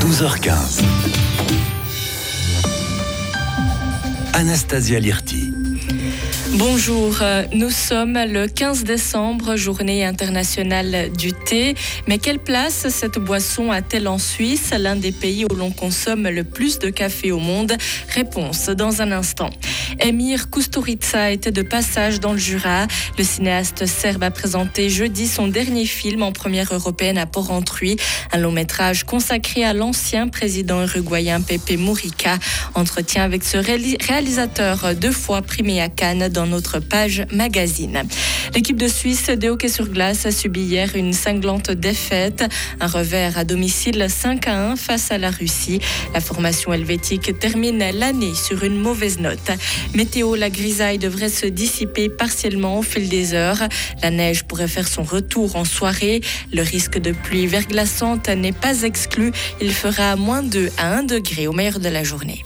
12h15. Anastasia Lirti. Bonjour, nous sommes le 15 décembre, journée internationale du thé. Mais quelle place cette boisson a-t-elle en Suisse, l'un des pays où l'on consomme le plus de café au monde? Réponse dans un instant. Emir Kusturica était de passage dans le Jura. Le cinéaste serbe a présenté jeudi son dernier film en première européenne à Porrentruy, un long métrage consacré à l'ancien président uruguayen Pepe Mujica. Entretien avec ce réalisateur 2 fois primé à Cannes dans notre page magazine. L'équipe de Suisse de hockey sur glace a subi hier une cinglante défaite, un revers à domicile 5-1 face à la Russie. La formation helvétique termine l'année sur une mauvaise note. Météo, la grisaille devrait se dissiper partiellement au fil des heures. La neige pourrait faire son retour en soirée. Le risque de pluie verglaçante n'est pas exclu. Il fera -2 à 1 degré au meilleur de la journée.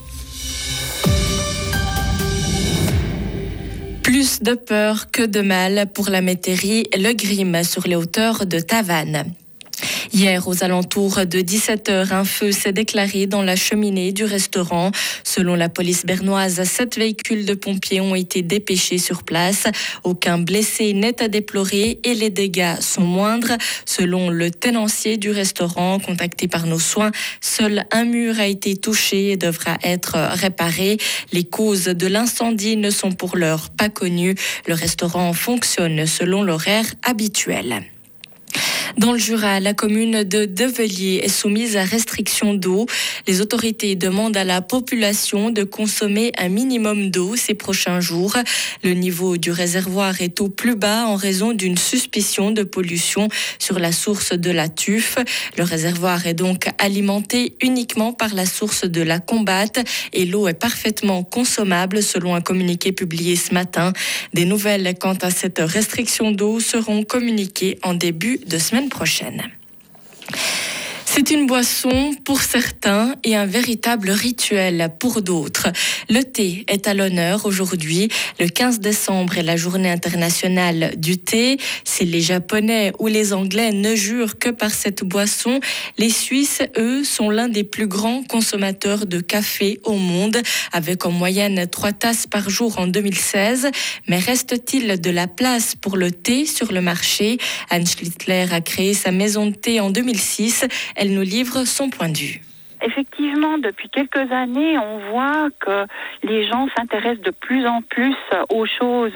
Plus de peur que de mal pour la métairie Le Grim sur les hauteurs de Tavannes. Hier, aux alentours de 17h, un feu s'est déclaré dans la cheminée du restaurant. Selon la police bernoise, 7 véhicules de pompiers ont été dépêchés sur place. Aucun blessé n'est à déplorer et les dégâts sont moindres. Selon le tenancier du restaurant, contacté par nos soins, seul un mur a été touché et devra être réparé. Les causes de l'incendie ne sont pour l'heure pas connues. Le restaurant fonctionne selon l'horaire habituel. Dans le Jura, la commune de Develier est soumise à restriction d'eau. Les autorités demandent à la population de consommer un minimum d'eau ces prochains jours. Le niveau du réservoir est au plus bas en raison d'une suspicion de pollution sur la source de la Tuffe. Le réservoir est donc alimenté uniquement par la source de la Combatte et l'eau est parfaitement consommable selon un communiqué publié ce matin. Des nouvelles quant à cette restriction d'eau seront communiquées en début de semaine prochaine. C'est une boisson pour certains et un véritable rituel pour d'autres. Le thé est à l'honneur aujourd'hui. Le 15 décembre est la journée internationale du thé. Si les Japonais ou les Anglais ne jurent que par cette boisson, les Suisses, eux, sont l'un des plus grands consommateurs de café au monde, avec en moyenne 3 tasses par jour en 2016. Mais reste-t-il de la place pour le thé sur le marché? Anne Schlittler a créé sa maison de thé en 2006. Elle nous livre son point de vue. Effectivement, depuis quelques années, on voit que les gens s'intéressent de plus en plus aux choses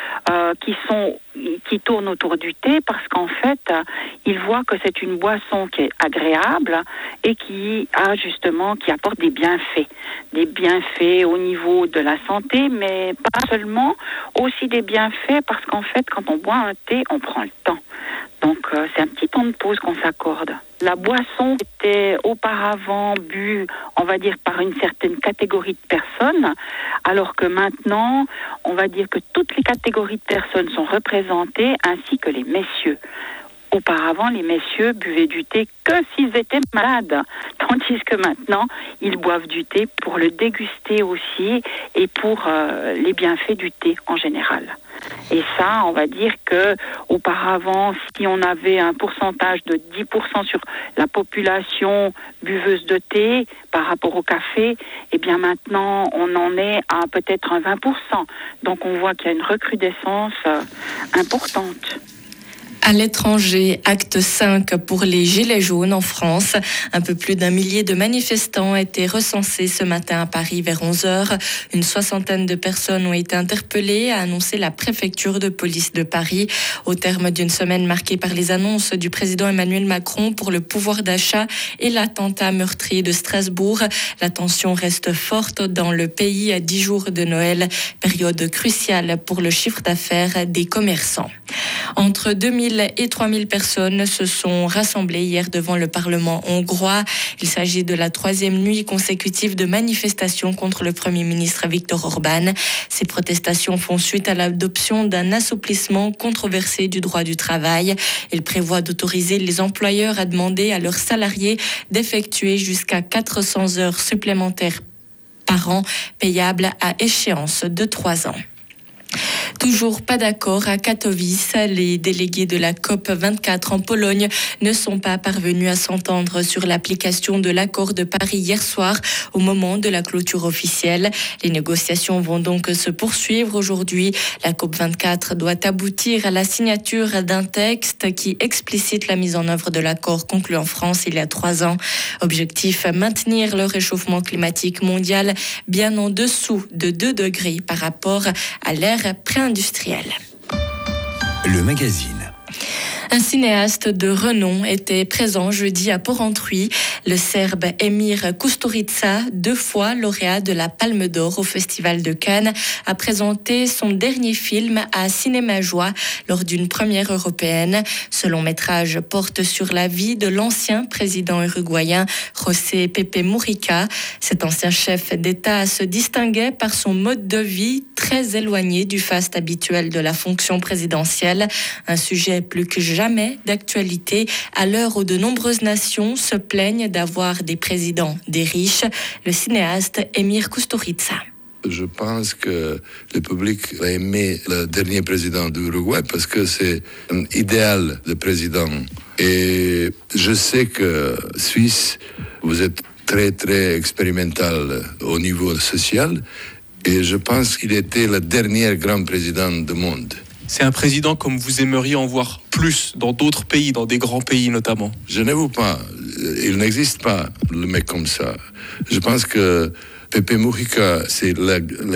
qui tournent autour du thé, parce qu'en fait, ils voient que c'est une boisson qui est agréable et qui apporte des bienfaits au niveau de la santé, mais pas seulement, aussi des bienfaits parce qu'en fait, quand on boit un thé, on prend le temps. Donc, c'est un petit temps de pause qu'on s'accorde. La boisson était auparavant bue, on va dire, par une certaine catégorie de personnes, alors que maintenant, on va dire que toutes les catégories de personnes sont représentées, ainsi que les messieurs. Auparavant, les messieurs buvaient du thé que s'ils étaient malades, tandis que maintenant, ils boivent du thé pour le déguster aussi et pour les bienfaits du thé en général. Et ça, on va dire que auparavant, si on avait un pourcentage de 10% sur la population buveuse de thé par rapport au café, eh bien maintenant, on en est à peut-être un 20%. Donc on voit qu'il y a une recrudescence importante. À l'étranger, acte 5 pour les Gilets jaunes en France. Un peu plus d'1 millier de manifestants étaient recensés ce matin à Paris vers 11h. Une 60aine de personnes ont été interpellées, a annoncé la préfecture de police de Paris. Au terme d'une semaine marquée par les annonces du président Emmanuel Macron pour le pouvoir d'achat et l'attentat meurtrier de Strasbourg, la tension reste forte dans le pays à 10 jours de Noël, période cruciale pour le chiffre d'affaires des commerçants. Entre 2000 et 3000 personnes se sont rassemblées hier devant le Parlement hongrois. Il s'agit de la 3e nuit consécutive de manifestations contre le Premier ministre Viktor Orban. Ces protestations font suite à l'adoption d'un assouplissement controversé du droit du travail. Il prévoit d'autoriser les employeurs à demander à leurs salariés d'effectuer jusqu'à 400 heures supplémentaires par an, payables à échéance de 3 ans. Toujours pas d'accord à Katowice. Les délégués de la COP24 en Pologne ne sont pas parvenus à s'entendre sur l'application de l'accord de Paris hier soir au moment de la clôture officielle. Les négociations vont donc se poursuivre aujourd'hui. La COP24 doit aboutir à la signature d'un texte qui explicite la mise en œuvre de l'accord conclu en France il y a 3 ans. Objectif, maintenir le réchauffement climatique mondial bien en dessous de 2 degrés par rapport à l'ère pré-industrielle. Le magazine. Un cinéaste de renom était présent jeudi à Porrentruy. Le Serbe Emir Kusturica, 2 fois lauréat de la Palme d'Or au Festival de Cannes, a présenté son dernier film à Cinéma Joie lors d'une première européenne. Ce long métrage porte sur la vie de l'ancien président uruguayen José Pepe Mujica. Cet ancien chef d'État se distinguait par son mode de vie très éloigné du faste habituel de la fonction présidentielle. Un sujet plus que jamais d'actualité à l'heure où de nombreuses nations se plaignent d'avoir des présidents des riches. Le cinéaste Emir Kusturica. Je pense que le public va aimer le dernier président de l'Uruguay parce que c'est un idéal de président. Et je sais que Suisse, vous êtes très très expérimental au niveau social et je pense qu'il était le dernier grand président du monde. C'est un président comme vous aimeriez en voir plus dans d'autres pays, dans des grands pays notamment. Je ne veux pas. Il n'existe pas le mec comme ça. Je pense que Pepe Mujica, c'est le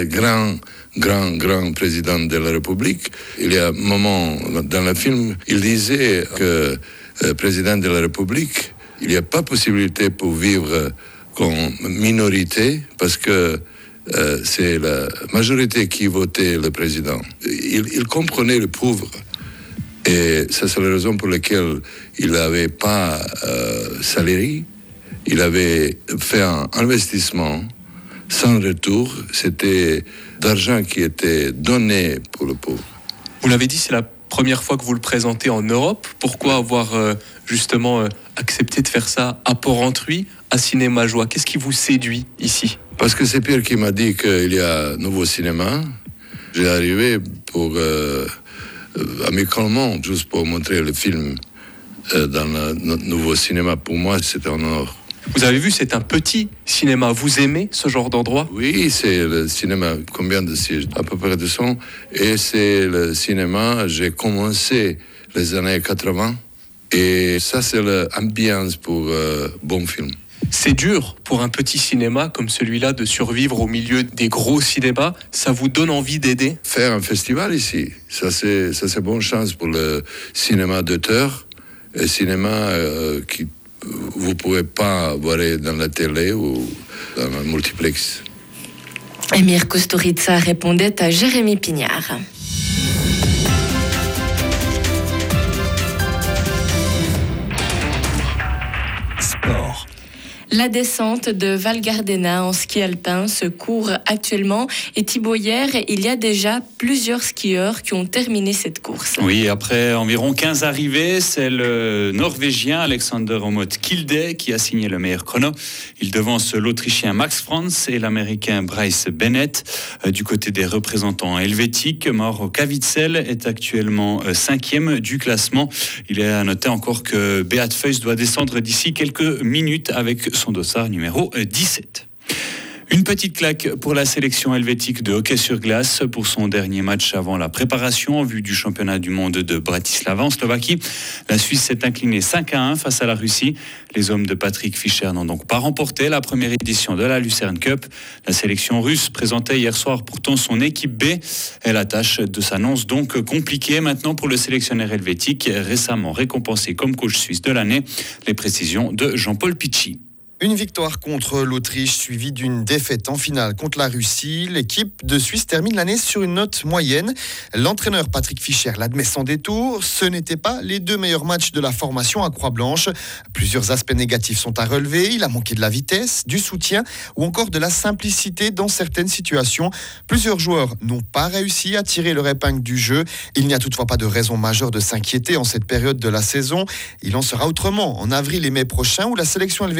grand président de la République. Il y a un moment dans le film, il disait que président de la République, il n'y a pas possibilité pour vivre comme minorité parce que c'est la majorité qui votait le président. Il comprenait le pauvre. Et ça, c'est la raison pour laquelle il n'avait pas salarié. Il avait fait un investissement sans retour. C'était d'argent qui était donné pour le pauvre. Vous l'avez dit, c'est la première fois que vous le présentez en Europe. Pourquoi avoir justement accepté de faire ça à Porrentruy, à Cinéma Joie? Qu'est-ce qui vous séduit ici? Parce que c'est Pierre qui m'a dit qu'il y a un nouveau cinéma. J'ai arrivé pour amicalement, juste pour montrer le film dans le nouveau cinéma. Pour moi, c'est un honneur. Vous avez vu, c'est un petit cinéma. Vous aimez ce genre d'endroit? Oui, c'est le cinéma. Combien de sièges? À peu près 200. Et c'est le cinéma, j'ai commencé les années 80. Et ça, c'est l'ambiance pour bon film. C'est dur pour un petit cinéma comme celui-là de survivre au milieu des gros cinémas. Ça vous donne envie d'aider? Faire un festival ici, ça c'est bonne chance pour le cinéma d'auteur. Un cinéma qui vous ne pouvez pas voir dans la télé ou dans un multiplex. Emir Kusturica répondait à Jérémy Pignard. Sport. La descente de Val Gardena en ski alpin se court actuellement. Et Thibaut, hier, il y a déjà plusieurs skieurs qui ont terminé cette course. Oui, après environ 15 arrivées, c'est le Norvégien Alexander Omot Kilde qui a signé le meilleur chrono. Il devance l'Autrichien Max Franz et l'Américain Bryce Bennett. Du côté des représentants helvétiques, Mauro Cavitzel est actuellement 5e du classement. Il est à noter encore que Beat Feuz doit descendre d'ici quelques minutes avec son dossard numéro 17. Une petite claque pour la sélection helvétique de hockey sur glace pour son dernier match avant la préparation en vue du championnat du monde de Bratislava en Slovaquie. La Suisse s'est inclinée 5-1 face à la Russie. Les hommes de Patrick Fischer n'ont donc pas remporté la première édition de la Lucerne Cup. La sélection russe présentait hier soir pourtant son équipe B. Et la tâche s'annonce donc compliquée maintenant pour le sélectionneur helvétique, récemment récompensé comme coach suisse de l'année. Les précisions de Jean-Paul Picci. Une victoire contre l'Autriche suivie d'une défaite en finale contre la Russie. L'équipe de Suisse termine l'année sur une note moyenne. L'entraîneur Patrick Fischer l'admet sans détour. Ce n'étaient pas les 2 meilleurs matchs de la formation à Croix-Blanche. Plusieurs aspects négatifs sont à relever. Il a manqué de la vitesse, du soutien ou encore de la simplicité dans certaines situations. Plusieurs joueurs n'ont pas réussi à tirer leur épingle du jeu. Il n'y a toutefois pas de raison majeure de s'inquiéter en cette période de la saison. Il en sera autrement en avril et mai prochains où la sélection helvétique devra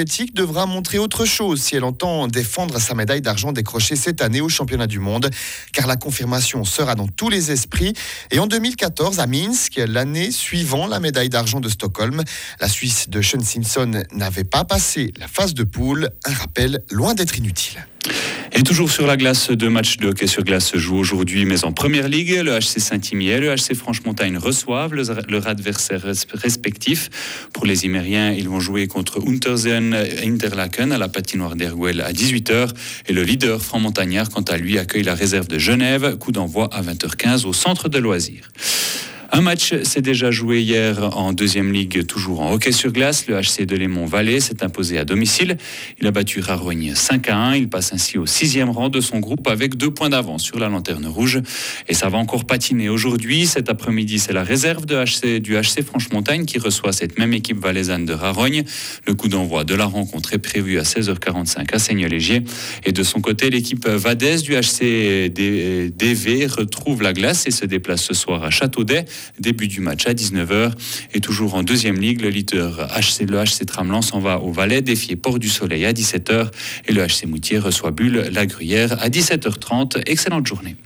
devra montrer autre chose si elle entend défendre sa médaille d'argent décrochée cette année au championnat du monde, car la confirmation sera dans tous les esprits. Et en 2014, à Minsk, l'année suivant la médaille d'argent de Stockholm, la Suisse de Sean Simpson n'avait pas passé la phase de poule. Un rappel loin d'être inutile. Et toujours sur la glace, 2 matchs de hockey sur glace se jouent aujourd'hui, mais en Première Ligue. Le HC Saint-Imier et le HC Franche-Montagne reçoivent leur adversaire respectif. Pour les Imériens, ils vont jouer contre Untersen Interlaken à la patinoire d'Erguel à 18h. Et le leader franc-montagnard, quant à lui, accueille la réserve de Genève. Coup d'envoi à 20h15 au centre de loisirs. Un match s'est déjà joué hier en 2e Ligue, toujours en hockey sur glace. Le HC de Lémont-Vallée s'est imposé à domicile. Il a battu Rarogne 5-1. Il passe ainsi au 6e rang de son groupe avec 2 points d'avance sur la lanterne rouge. Et ça va encore patiner aujourd'hui. Cet après-midi, c'est la réserve du HC Franche-Montagne qui reçoit cette même équipe valaisanne de Rarogne. Le coup d'envoi de la rencontre est prévu à 16h45 à Seigneux-Légier. Et de son côté, l'équipe vadèse du HC DV retrouve la glace et se déplace ce soir à Châteaudet. Début du match à 19h. Et toujours en 2e Ligue, le leader le HC Tramelan s'en va au Valais défier Port du Soleil à 17h. Et le HC Moutier reçoit Bulle la Gruyère à 17h30. Excellente journée.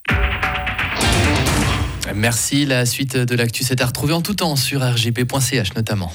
Merci. La suite de l'actu c'est à retrouver en tout temps sur rgp.ch notamment.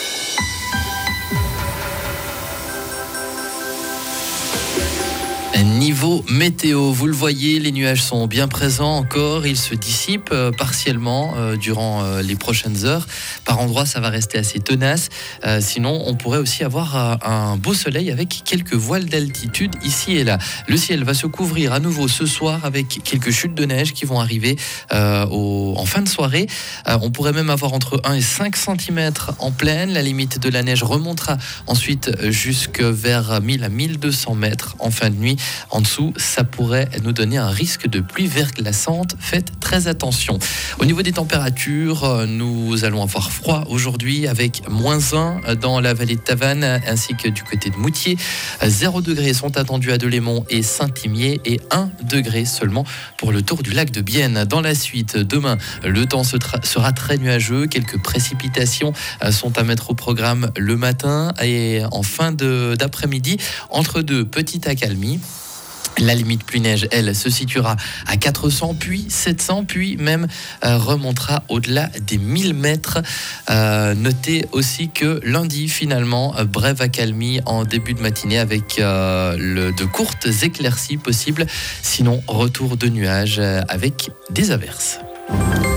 Niveau météo, vous le voyez, les nuages sont bien présents encore. Ils se dissipent partiellement durant les prochaines heures. Par endroits, ça va rester assez tenace. Sinon, on pourrait aussi avoir un beau soleil avec quelques voiles d'altitude ici et là. Le ciel va se couvrir à nouveau ce soir avec quelques chutes de neige qui vont arriver en fin de soirée. On pourrait même avoir entre 1 et 5 cm en plaine. La limite de la neige remontera ensuite jusque vers 1000 à 1200 mètres en fin de nuit. En dessous, ça pourrait nous donner un risque de pluie verglaçante. Faites très attention. Au niveau des températures, nous allons avoir froid aujourd'hui avec -1 dans la vallée de Tavannes ainsi que du côté de Moutier. 0 degrés sont attendus à Delémont et Saint-Imier et 1 degré seulement pour le tour du lac de Bienne. Dans la suite, demain, le temps sera très nuageux. Quelques précipitations sont à mettre au programme le matin et en fin d'après-midi, entre 2 petites accalmies. La limite pluie-neige, elle, se situera à 400, puis 700, puis même remontera au-delà des 1000 mètres. Notez aussi que lundi, finalement, brève accalmie en début de matinée avec de courtes éclaircies possibles. Sinon, retour de nuages avec des averses.